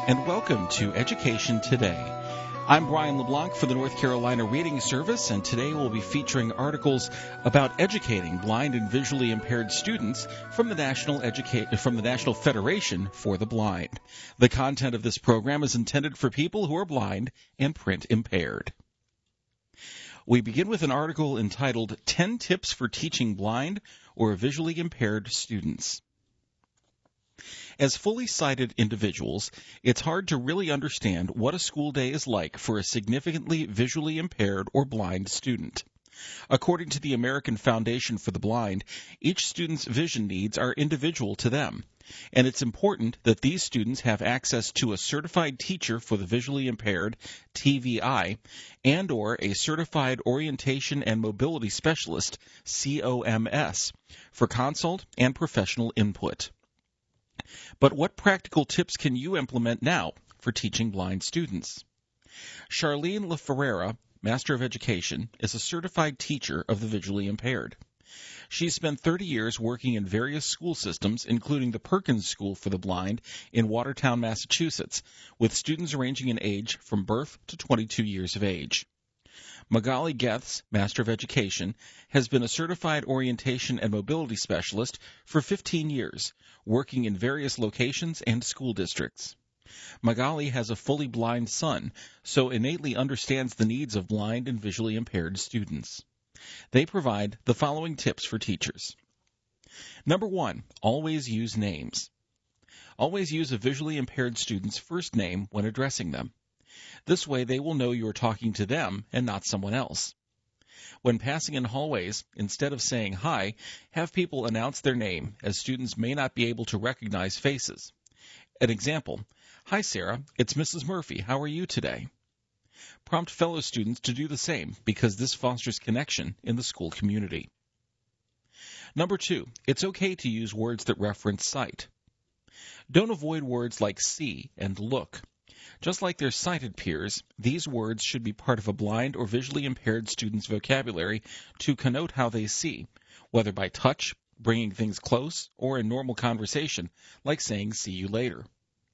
and welcome to Education Today. I'm Brian LeBlanc for the North Carolina Reading Service, and today we'll be featuring articles about educating blind and visually impaired students from the National Federation for the Blind. The content of this program is intended for people who are blind and print impaired. We begin with an article entitled 10 Tips for Teaching Blind or Visually Impaired Students. As fully sighted individuals, it's hard to really understand what a school day is like for a significantly visually impaired or blind student. According to the American Foundation for the Blind, each student's vision needs are individual to them, and it's important that these students have access to a certified teacher for the visually impaired, TVI, and or a certified orientation and mobility specialist, COMS, for consult and professional input. But what practical tips can you implement now for teaching blind students? Charlene LaFerrera, Master of Education, is a certified teacher of the visually impaired. She's spent 30 years working in various school systems, including the Perkins School for the Blind in Watertown, Massachusetts, with students ranging in age from birth to 22 years of age. Magali Getz, Master of Education, has been a certified orientation and mobility specialist for 15 years, working in various locations and school districts. Magali has a fully blind son, so innately understands the needs of blind and visually impaired students. They provide the following tips for teachers. Number 1, always use names. Always use a visually impaired student's first name when addressing them. This way they will know you are talking to them and not someone else. When passing in hallways, instead of saying hi, have people announce their name, as students may not be able to recognize faces. An example, "Hi Sarah, it's Mrs. Murphy. How are you today?" Prompt fellow students to do the same, because this fosters connection in the school community. Number 2, it's okay to use words that reference sight. Don't avoid words like see and look. Just like their sighted peers, these words should be part of a blind or visually impaired student's vocabulary to connote how they see, whether by touch, bringing things close, or in normal conversation, like saying "see you later."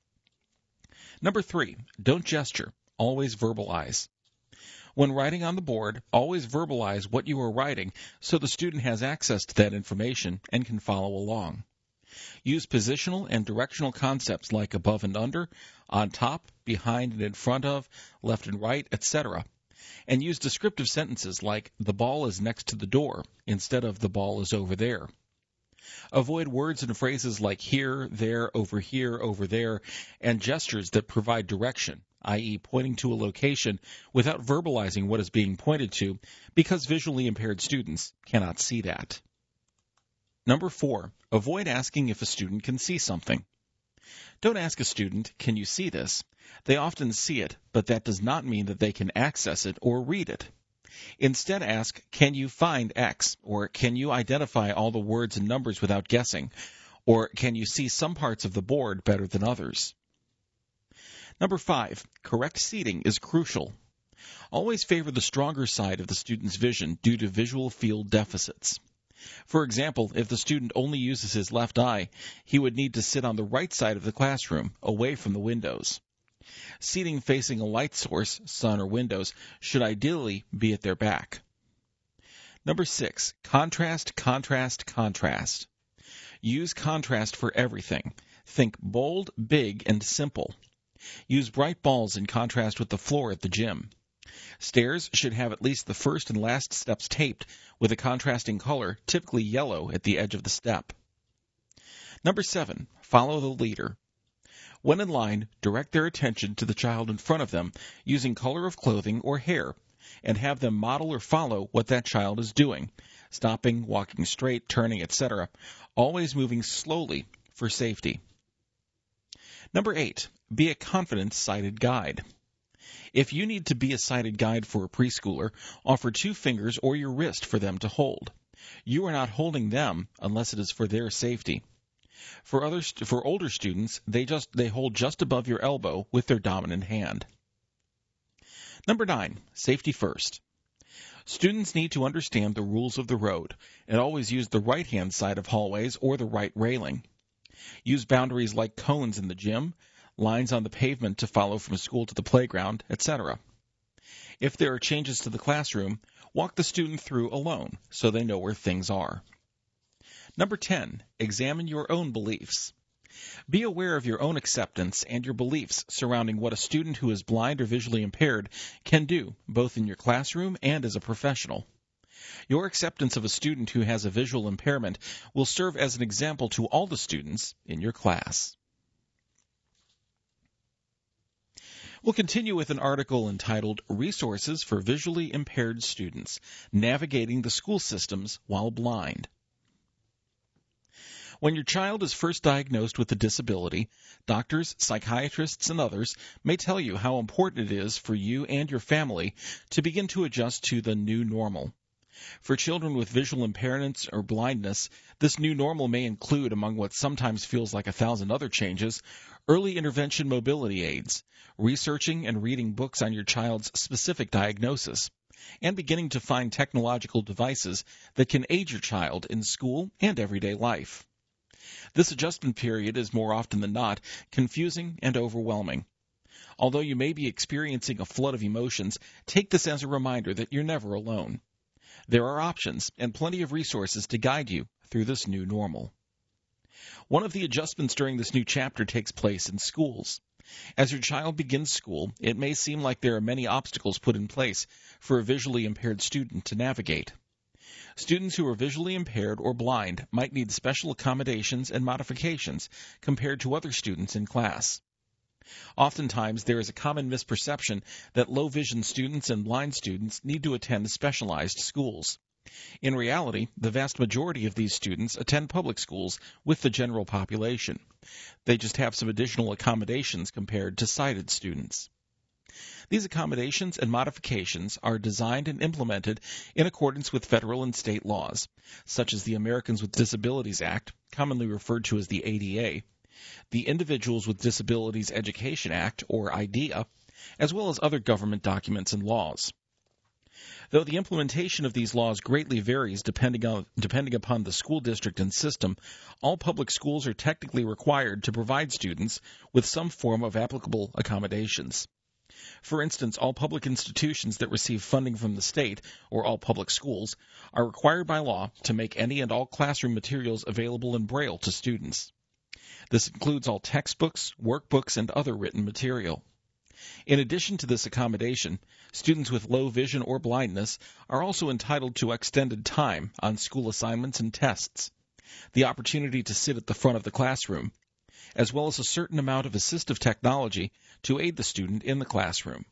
Number 3, don't gesture. Always verbalize. When writing on the board, always verbalize what you are writing so the student has access to that information and can follow along. Use positional and directional concepts like above and under, on top, behind and in front of, left and right, etc. And use descriptive sentences like "the ball is next to the door" instead of "the ball is over there." Avoid words and phrases like here, there, over there, and gestures that provide direction, i.e. pointing to a location without verbalizing what is being pointed to, because visually impaired students cannot see that. Number 4, avoid asking if a student can see something. Don't ask a student, "Can you see this?" They often see it, but that does not mean that they can access it or read it. Instead ask, "Can you find X?" or "Can you identify all the words and numbers without guessing?" or "Can you see some parts of the board better than others?" Number 5, correct seating is crucial. Always favor the stronger side of the student's vision due to visual field deficits. For example, if the student only uses his left eye, he would need to sit on the right side of the classroom, away from the windows. Seating facing a light source, sun or windows, should ideally be at their back. Number 6, contrast, contrast, contrast. Use contrast for everything. Think bold, big, and simple. Use bright balls in contrast with the floor at the gym. Stairs should have at least the first and last steps taped with a contrasting color, typically yellow, at the edge of the step. Number 7, follow the leader. When in line, direct their attention to the child in front of them using color of clothing or hair, and have them model or follow what that child is doing, stopping, walking straight, turning, etc., always moving slowly for safety. Number 8, be a confident sighted guide. If you need to be a sighted guide for a preschooler, offer 2 fingers or your wrist for them to hold. You are not holding them unless it is for their safety. For older students, they hold just above your elbow with their dominant hand. Number 9, safety first. Students need to understand the rules of the road and always use the right-hand side of hallways or the right railing. Use boundaries like cones in the gym, lines on the pavement to follow from school to the playground, etc. If there are changes to the classroom, walk the student through alone so they know where things are. Number 10, examine your own beliefs. Be aware of your own acceptance and your beliefs surrounding what a student who is blind or visually impaired can do, both in your classroom and as a professional. Your acceptance of a student who has a visual impairment will serve as an example to all the students in your class. We'll continue with an article entitled Resources for Visually Impaired Students, Navigating the School Systems While Blind. When your child is first diagnosed with a disability, doctors, psychiatrists, and others may tell you how important it is for you and your family to begin to adjust to the new normal. For children with visual impairments or blindness, this new normal may include, among what sometimes feels like 1,000 other changes, early intervention mobility aids, researching and reading books on your child's specific diagnosis, and beginning to find technological devices that can aid your child in school and everyday life. This adjustment period is more often than not confusing and overwhelming. Although you may be experiencing a flood of emotions, take this as a reminder that you're never alone. There are options and plenty of resources to guide you through this new normal. One of the adjustments during this new chapter takes place in schools. As your child begins school, it may seem like there are many obstacles put in place for a visually impaired student to navigate. Students who are visually impaired or blind might need special accommodations and modifications compared to other students in class. Oftentimes, there is a common misperception that low-vision students and blind students need to attend specialized schools. In reality, the vast majority of these students attend public schools with the general population. They just have some additional accommodations compared to sighted students. These accommodations and modifications are designed and implemented in accordance with federal and state laws, such as the Americans with Disabilities Act, commonly referred to as the ADA, the Individuals with Disabilities Education Act, or IDEA, as well as other government documents and laws. Though the implementation of these laws greatly varies depending upon the school district and system, all public schools are technically required to provide students with some form of applicable accommodations. For instance, all public institutions that receive funding from the state, or all public schools, are required by law to make any and all classroom materials available in Braille to students. This includes all textbooks, workbooks, and other written material. In addition to this accommodation, students with low vision or blindness are also entitled to extended time on school assignments and tests, the opportunity to sit at the front of the classroom, as well as a certain amount of assistive technology to aid the student in the classroom.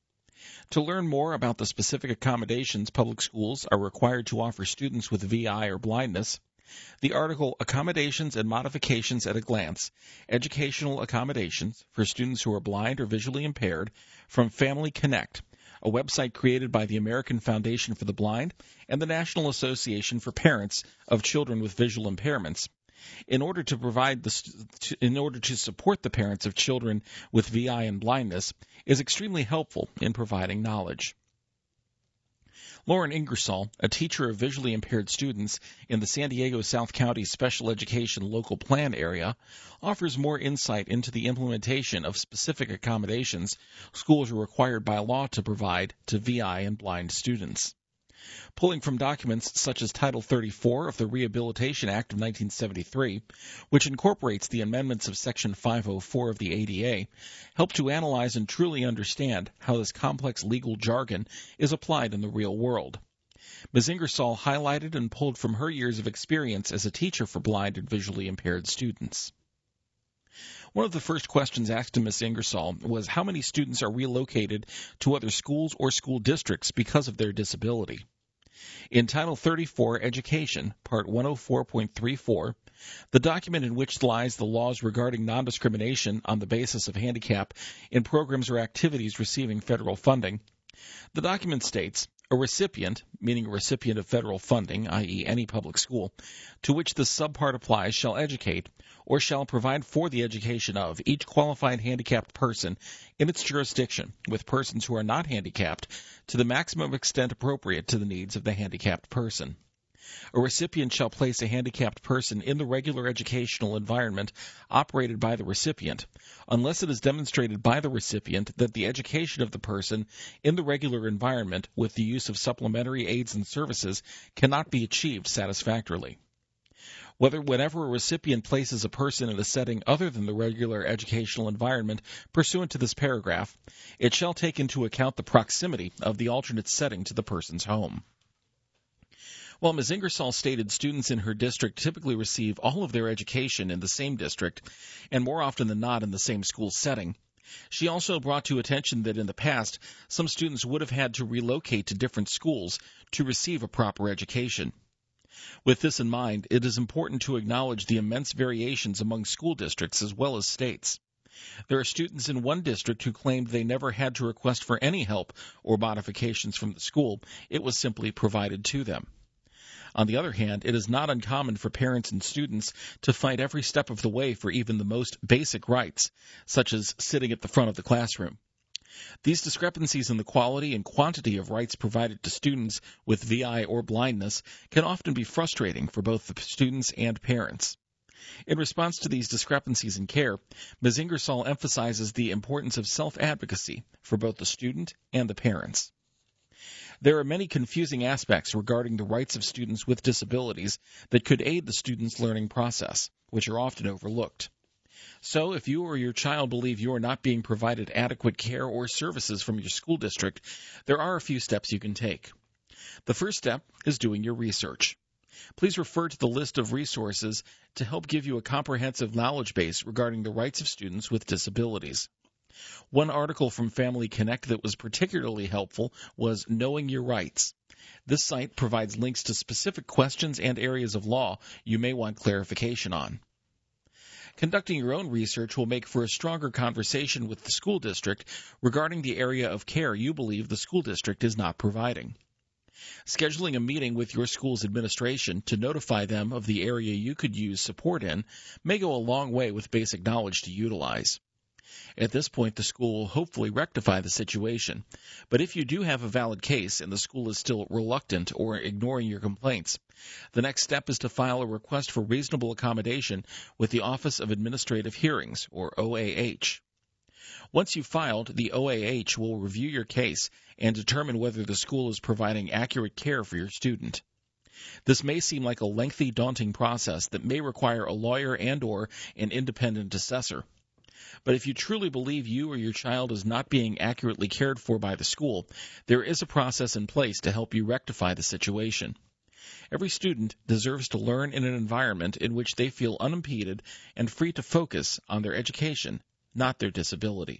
To learn more about the specific accommodations public schools are required to offer students with VI or blindness, the article Accommodations and Modifications at a Glance, Educational Accommodations for Students Who Are Blind or Visually Impaired from Family Connect, a website created by the American Foundation for the Blind and the National Association for Parents of Children with Visual Impairments, in order to support the parents of children with VI and blindness, is extremely helpful in providing knowledge. Lauren Ingersoll, a teacher of visually impaired students in the San Diego South County Special Education Local Plan area, offers more insight into the implementation of specific accommodations schools are required by law to provide to VI and blind students. Pulling from documents such as Title 34 of the Rehabilitation Act of 1973, which incorporates the amendments of Section 504 of the ADA, help to analyze and truly understand how this complex legal jargon is applied in the real world. Ms. Ingersoll highlighted and pulled from her years of experience as a teacher for blind and visually impaired students. One of the first questions asked to Ms. Ingersoll was how many students are relocated to other schools or school districts because of their disability. In Title 34 Education, Part 104.34, the document in which lies the laws regarding non-discrimination on the basis of handicap in programs or activities receiving federal funding, the document states, a recipient, meaning a recipient of federal funding, i.e. any public school, to which this subpart applies shall educate or shall provide for the education of each qualified handicapped person in its jurisdiction with persons who are not handicapped to the maximum extent appropriate to the needs of the handicapped person. A recipient shall place a handicapped person in the regular educational environment operated by the recipient, unless it is demonstrated by the recipient that the education of the person in the regular environment with the use of supplementary aids and services cannot be achieved satisfactorily. Whenever a recipient places a person in a setting other than the regular educational environment pursuant to this paragraph, it shall take into account the proximity of the alternate setting to the person's home. While Ms. Ingersoll stated students in her district typically receive all of their education in the same district, and more often than not in the same school setting, she also brought to attention that in the past, some students would have had to relocate to different schools to receive a proper education. With this in mind, it is important to acknowledge the immense variations among school districts as well as states. There are students in one district who claimed they never had to request for any help or modifications from the school. It was simply provided to them. On the other hand, it is not uncommon for parents and students to fight every step of the way for even the most basic rights, such as sitting at the front of the classroom. These discrepancies in the quality and quantity of rights provided to students with VI or blindness can often be frustrating for both the students and parents. In response to these discrepancies in care, Ms. Ingersoll emphasizes the importance of self-advocacy for both the student and the parents. There are many confusing aspects regarding the rights of students with disabilities that could aid the student's learning process, which are often overlooked. So, if you or your child believe you are not being provided adequate care or services from your school district, there are a few steps you can take. The first step is doing your research. Please refer to the list of resources to help give you a comprehensive knowledge base regarding the rights of students with disabilities. One article from Family Connect that was particularly helpful was Knowing Your Rights. This site provides links to specific questions and areas of law you may want clarification on. Conducting your own research will make for a stronger conversation with the school district regarding the area of care you believe the school district is not providing. Scheduling a meeting with your school's administration to notify them of the area you could use support in may go a long way with basic knowledge to utilize. At this point, the school will hopefully rectify the situation. But if you do have a valid case and the school is still reluctant or ignoring your complaints, the next step is to file a request for reasonable accommodation with the Office of Administrative Hearings, or OAH. Once you've filed, the OAH will review your case and determine whether the school is providing accurate care for your student. This may seem like a lengthy, daunting process that may require a lawyer and/or an independent assessor. But if you truly believe you or your child is not being accurately cared for by the school, there is a process in place to help you rectify the situation. Every student deserves to learn in an environment in which they feel unimpeded and free to focus on their education, not their disability.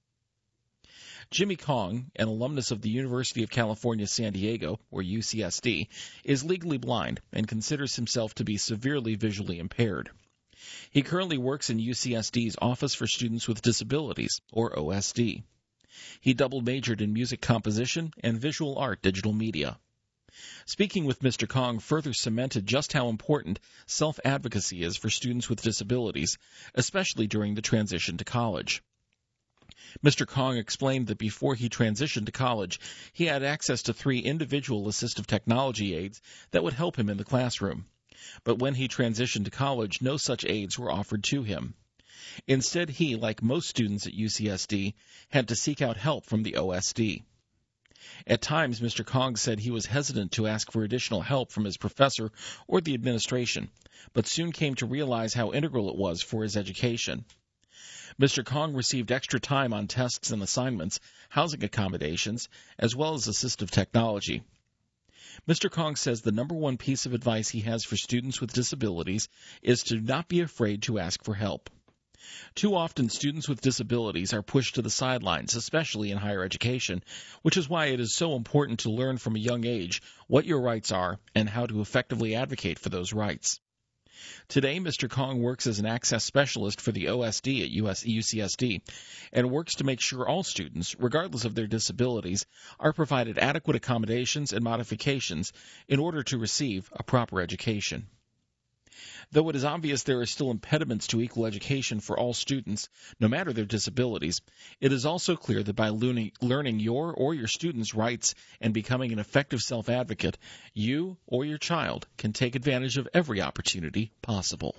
Jimmy Kong, an alumnus of the University of California, San Diego, or UCSD, is legally blind and considers himself to be severely visually impaired. He currently works in UCSD's Office for Students with Disabilities, or OSD. He double majored in music composition and visual art digital media. Speaking with Mr. Kong further cemented just how important self-advocacy is for students with disabilities, especially during the transition to college. Mr. Kong explained that before he transitioned to college, he had access to 3 individual assistive technology aids that would help him in the classroom. But when he transitioned to college, no such aids were offered to him. Instead, he, like most students at UCSD, had to seek out help from the OSD. At times, Mr. Kong said he was hesitant to ask for additional help from his professor or the administration, but soon came to realize how integral it was for his education. Mr. Kong received extra time on tests and assignments, housing accommodations, as well as assistive technology. Mr. Kong says the number one piece of advice he has for students with disabilities is to not be afraid to ask for help. Too often, students with disabilities are pushed to the sidelines, especially in higher education, which is why it is so important to learn from a young age what your rights are and how to effectively advocate for those rights. Today, Mr. Kong works as an access specialist for the OSD at UCSD and works to make sure all students, regardless of their disabilities, are provided adequate accommodations and modifications in order to receive a proper education. Though it is obvious there are still impediments to equal education for all students, no matter their disabilities, it is also clear that by learning your or your students' rights and becoming an effective self-advocate, you or your child can take advantage of every opportunity possible.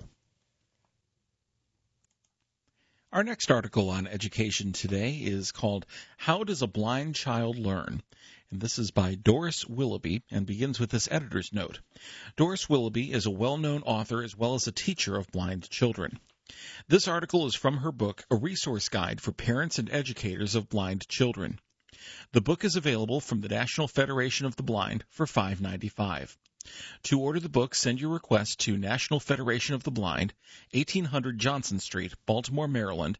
Our next article on education today is called How Does a Blind Child Learn? And this is by Doris Willoughby and begins with this editor's note. Doris Willoughby is a well-known author as well as a teacher of blind children. This article is from her book, A Resource Guide for Parents and Educators of Blind Children. The book is available from the National Federation of the Blind for $5.95. To order the book, send your request to National Federation of the Blind, 1800 Johnson Street, Baltimore, Maryland,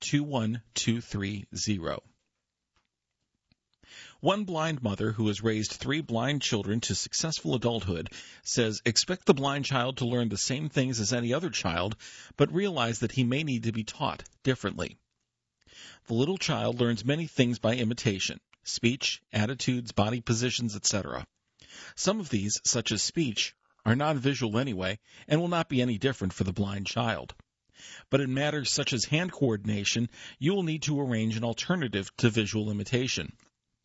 21230. One blind mother who has raised 3 blind children to successful adulthood says, expect the blind child to learn the same things as any other child, but realize that he may need to be taught differently. The little child learns many things by imitation: speech, attitudes, body positions, etc. Some of these, such as speech, are non-visual anyway and will not be any different for the blind child. But in matters such as hand coordination, you will need to arrange an alternative to visual imitation.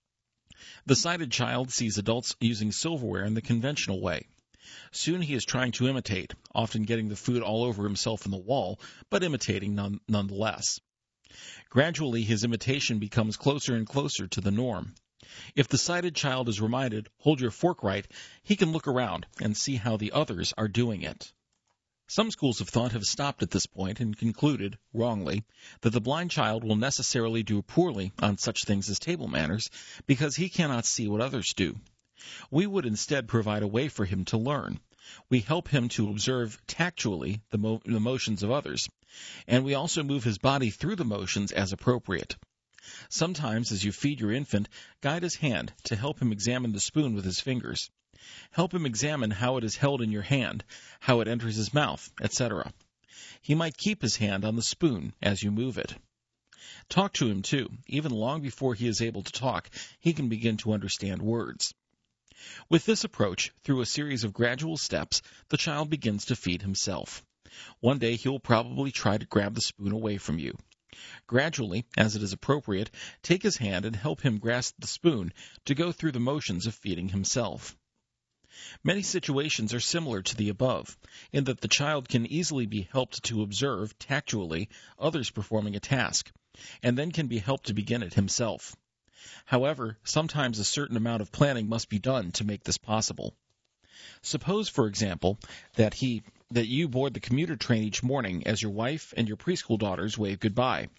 The sighted child sees adults using silverware in the conventional way. Soon he is trying to imitate, often getting the food all over himself and the wall, but imitating nonetheless. Gradually, his imitation becomes closer and closer to the norm. If the sighted child is reminded, hold your fork right, he can look around and see how the others are doing it. Some schools of thought have stopped at this point and concluded, wrongly, that the blind child will necessarily do poorly on such things as table manners because he cannot see what others do. We would instead provide a way for him to learn. We help him to observe tactually the motions of others, and we also move his body through the motions as appropriate. Sometimes, as you feed your infant, guide his hand to help him examine the spoon with his fingers. Help him examine how it is held in your hand, how it enters his mouth, etc. He might keep his hand on the spoon as you move it. Talk to him, too. Even long before he is able to talk, he can begin to understand words. With this approach, through a series of gradual steps, the child begins to feed himself. One day he will probably try to grab the spoon away from you. Gradually, as it is appropriate, take his hand and help him grasp the spoon to go through the motions of feeding himself. Many situations are similar to the above, in that the child can easily be helped to observe, tactually, others performing a task, and then can be helped to begin it himself. However, sometimes a certain amount of planning must be done to make this possible. Suppose, for example, that you board the commuter train each morning as your wife and your preschool daughters wave goodbye.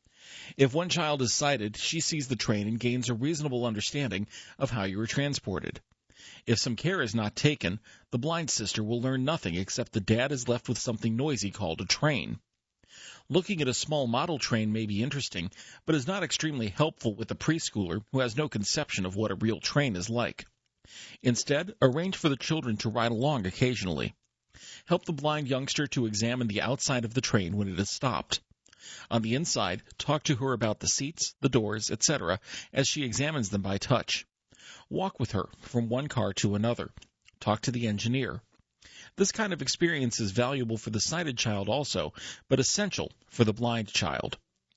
If one child is sighted, she sees the train and gains a reasonable understanding of how you are transported. If some care is not taken, the blind sister will learn nothing except that Dad is left with something noisy called a train. Looking at a small model train may be interesting, but is not extremely helpful with a preschooler who has no conception of what a real train is like. Instead, arrange for the children to ride along occasionally. Help the blind youngster to examine the outside of the train when it is stopped. On the inside, talk to her about the seats, the doors, etc., as she examines them by touch. Walk with her from one car to another. Talk to the engineer. This kind of experience is valuable for the sighted child also, but essential for the blind child.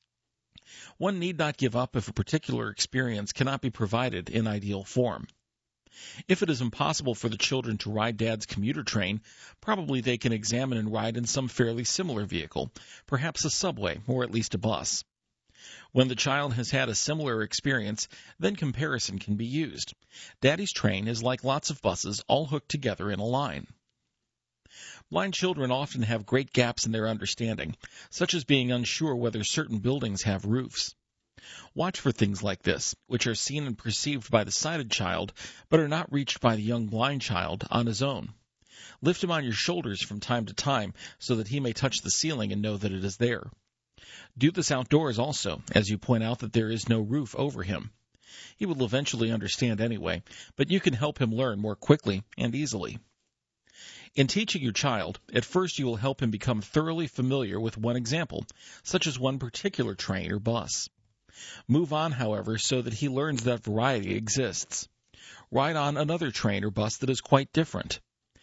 One need not give up if a particular experience cannot be provided in ideal form. If it is impossible for the children to ride Dad's commuter train, probably they can examine and ride in some fairly similar vehicle, perhaps a subway or at least a bus. When the child has had a similar experience, then comparison can be used. Daddy's train is like lots of buses all hooked together in a line. Blind children often have great gaps in their understanding, such as being unsure whether certain buildings have roofs. Watch for things like this, which are seen and perceived by the sighted child, but are not reached by the young blind child on his own. Lift him on your shoulders from time to time so that he may touch the ceiling and know that it is there. Do this outdoors also, as you point out that there is no roof over him. He will eventually understand anyway, but you can help him learn more quickly and easily. In teaching your child, at first you will help him become thoroughly familiar with one example, such as one particular train or bus. Move on, however, so that he learns that variety exists. Ride on another train or bus that is quite different.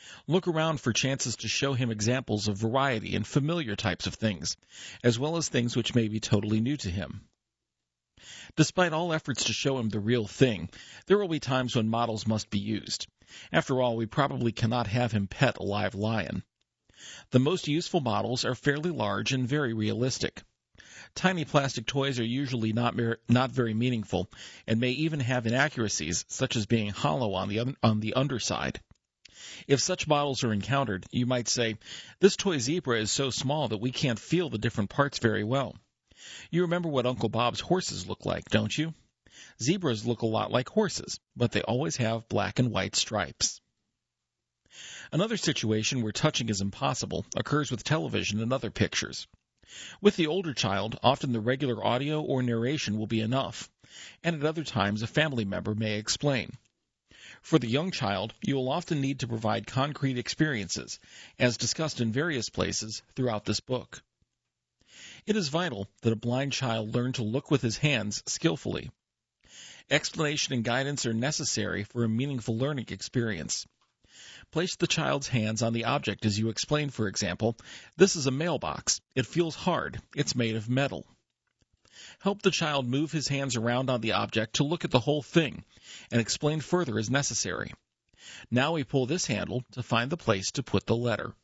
Look around for chances to show him examples of variety and familiar types of things, as well as things which may be totally new to him. Despite all efforts to show him the real thing, there will be times when models must be used. After all, we probably cannot have him pet a live lion. The most useful models are fairly large and very realistic. Tiny plastic toys are usually not very meaningful and may even have inaccuracies, such as being hollow on the underside. If such models are encountered, you might say, "This toy zebra is so small that we can't feel the different parts very well." You remember what Uncle Bob's horses look like, don't you? Zebras look a lot like horses, but they always have black and white stripes. Another situation where touching is impossible occurs with television and other pictures. With the older child, often the regular audio or narration will be enough, and at other times a family member may explain. For the young child, you will often need to provide concrete experiences, as discussed in various places throughout this book. It is vital that a blind child learn to look with his hands skillfully. Explanation and guidance are necessary for a meaningful learning experience. Place the child's hands on the object as you explain, for example, "This is a mailbox. It feels hard. It's made of metal." Help the child move his hands around on the object to look at the whole thing, and explain further as necessary. Now we pull this handle to find the place to put the letter.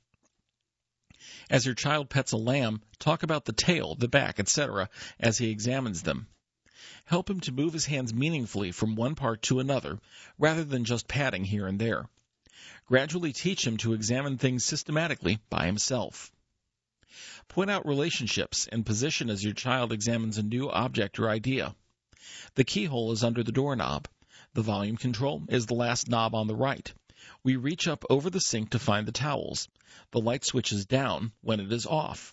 As your child pets a lamb, talk about the tail, the back, etc., as he examines them. Help him to move his hands meaningfully from one part to another, rather than just patting here and there. Gradually teach him to examine things systematically by himself. Point out relationships and position as your child examines a new object or idea. The keyhole is under the doorknob. The volume control is the last knob on the right. We reach up over the sink to find the towels. The light switch is down when it is off.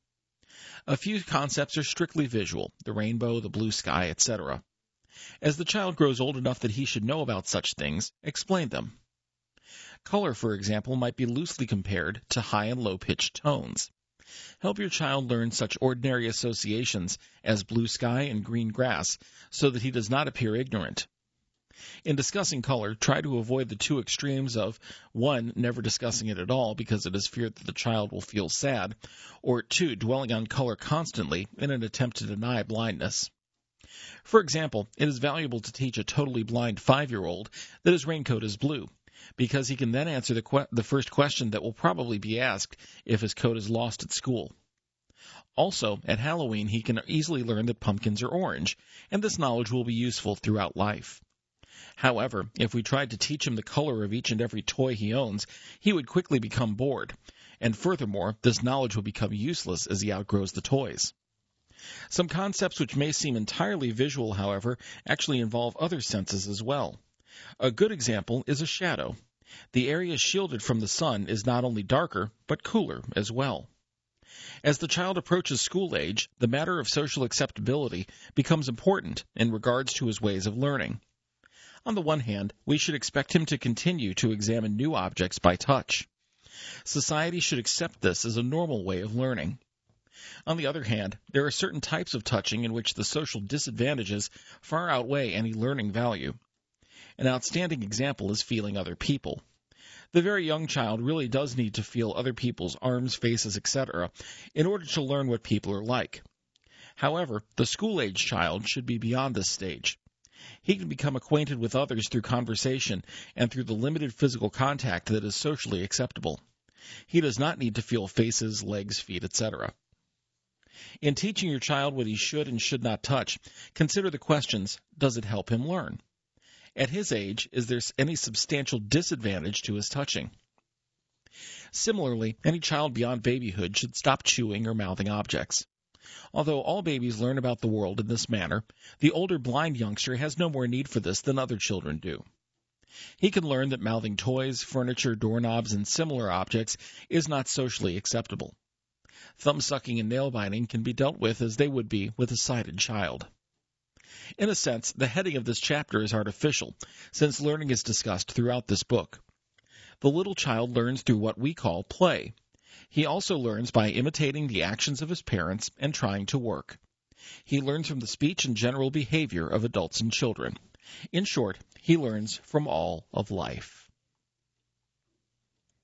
A few concepts are strictly visual, the rainbow, the blue sky, etc. As the child grows old enough that he should know about such things, explain them. Color, for example, might be loosely compared to high and low-pitched tones. Help your child learn such ordinary associations as blue sky and green grass so that he does not appear ignorant. In discussing color, try to avoid the two extremes of 1. Never discussing it at all because it is feared that the child will feel sad, or 2. Dwelling on color constantly in an attempt to deny blindness. For example, it is valuable to teach a totally blind 5-year-old that his raincoat is blue, because he can then answer the first question that will probably be asked if his coat is lost at school. Also, at Halloween, he can easily learn that pumpkins are orange, and this knowledge will be useful throughout life. However, if we tried to teach him the color of each and every toy he owns, he would quickly become bored, and furthermore, this knowledge will become useless as he outgrows the toys. Some concepts which may seem entirely visual, however, actually involve other senses as well. A good example is a shadow. The area shielded from the sun is not only darker, but cooler as well. As the child approaches school age, the matter of social acceptability becomes important in regards to his ways of learning. On the one hand, we should expect him to continue to examine new objects by touch. Society should accept this as a normal way of learning. On the other hand, there are certain types of touching in which the social disadvantages far outweigh any learning value. An outstanding example is feeling other people. The very young child really does need to feel other people's arms, faces, etc., in order to learn what people are like. However, the school-age child should be beyond this stage. He can become acquainted with others through conversation and through the limited physical contact that is socially acceptable. He does not need to feel faces, legs, feet, etc. In teaching your child what he should and should not touch, consider the questions, does it help him learn? At his age, is there any substantial disadvantage to his touching? Similarly, any child beyond babyhood should stop chewing or mouthing objects. Although all babies learn about the world in this manner, the older blind youngster has no more need for this than other children do. He can learn that mouthing toys, furniture, doorknobs, and similar objects is not socially acceptable. Thumb-sucking and nail-biting can be dealt with as they would be with a sighted child. In a sense, the heading of this chapter is artificial, since learning is discussed throughout this book. The little child learns through what we call play. He also learns by imitating the actions of his parents and trying to work. He learns from the speech and general behavior of adults and children. In short, he learns from all of life.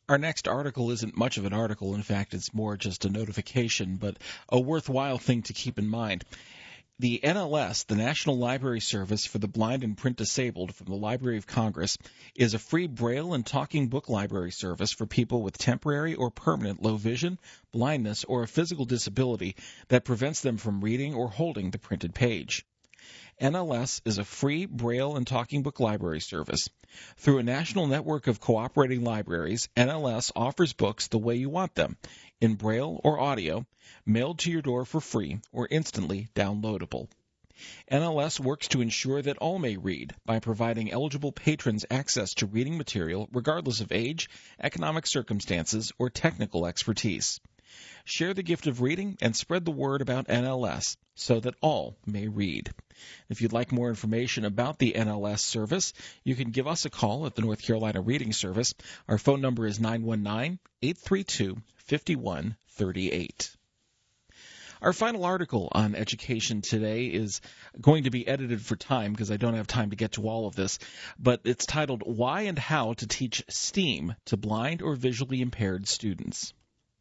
Our next article isn't much of an article. In fact, it's more just a notification, but a worthwhile thing to keep in mind. The NLS, the National Library Service for the Blind and Print Disabled from the Library of Congress, is a free Braille and talking book library service for people with temporary or permanent low vision, blindness, or a physical disability that prevents them from reading or holding the printed page. NLS is a free Braille and talking book library service. Through a national network of cooperating libraries, NLS offers books the way you want them, in Braille or audio, mailed to your door for free or instantly downloadable. NLS works to ensure that all may read by providing eligible patrons access to reading material regardless of age, economic circumstances, or technical expertise. Share the gift of reading and spread the word about NLS so that all may read. If you'd like more information about the NLS service, you can give us a call at the North Carolina Reading Service. Our phone number is 919-832-5138. Our final article on education today is going to be edited for time because I don't have time to get to all of this, but it's titled, Why and How to Teach STEAM to Blind or Visually Impaired Students.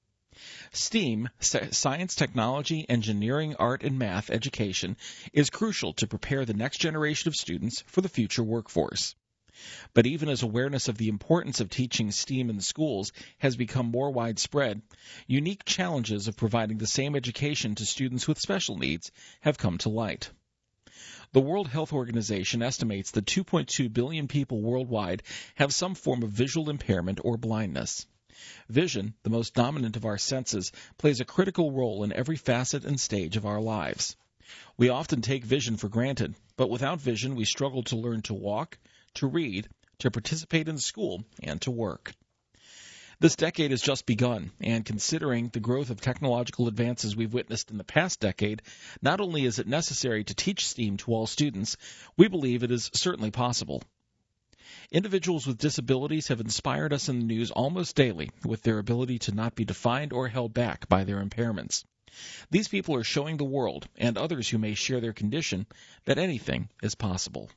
STEAM, science, technology, engineering, art, and math education, is crucial to prepare the next generation of students for the future workforce. But even as awareness of the importance of teaching STEAM in the schools has become more widespread, unique challenges of providing the same education to students with special needs have come to light. The World Health Organization estimates that 2.2 billion people worldwide have some form of visual impairment or blindness. Vision, the most dominant of our senses, plays a critical role in every facet and stage of our lives. We often take vision for granted, but without vision we struggle to learn to walk, to read, to participate in school, and to work. This decade has just begun, and considering the growth of technological advances we've witnessed in the past decade, not only is it necessary to teach STEAM to all students, we believe it is certainly possible. Individuals with disabilities have inspired us in the news almost daily with their ability to not be defined or held back by their impairments. These people are showing the world, and others who may share their condition, that anything is possible.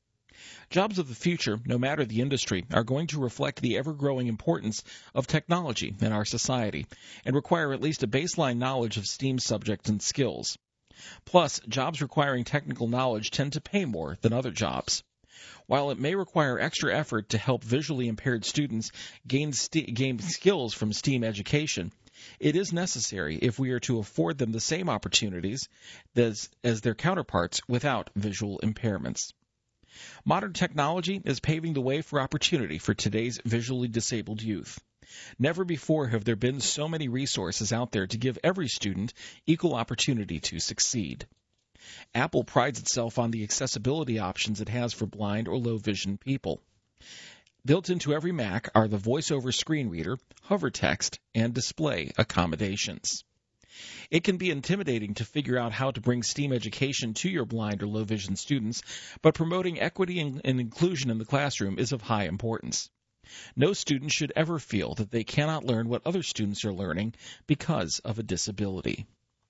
Jobs of the future, no matter the industry, are going to reflect the ever-growing importance of technology in our society and require at least a baseline knowledge of STEAM subjects and skills. Plus, jobs requiring technical knowledge tend to pay more than other jobs. While it may require extra effort to help visually impaired students gain skills from STEAM education, it is necessary if we are to afford them the same opportunities as their counterparts without visual impairments. Modern technology is paving the way for opportunity for today's visually disabled youth. Never before have there been so many resources out there to give every student equal opportunity to succeed. Apple prides itself on the accessibility options it has for blind or low vision people. Built into every Mac are the voice-over screen reader, hover text, and display accommodations. It can be intimidating to figure out how to bring STEAM education to your blind or low vision students, but promoting equity and inclusion in the classroom is of high importance. No student should ever feel that they cannot learn what other students are learning because of a disability.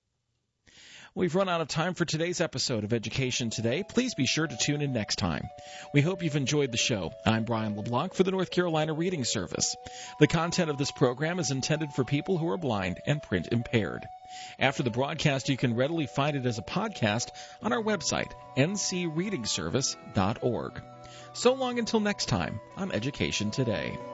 We've run out of time for today's episode of Education Today. Please be sure to tune in next time. We hope you've enjoyed the show. I'm Brian LeBlanc for the North Carolina Reading Service. The content of this program is intended for people who are blind and print impaired. After the broadcast, you can readily find it as a podcast on our website, ncreadingservice.org. So long until next time on Education Today.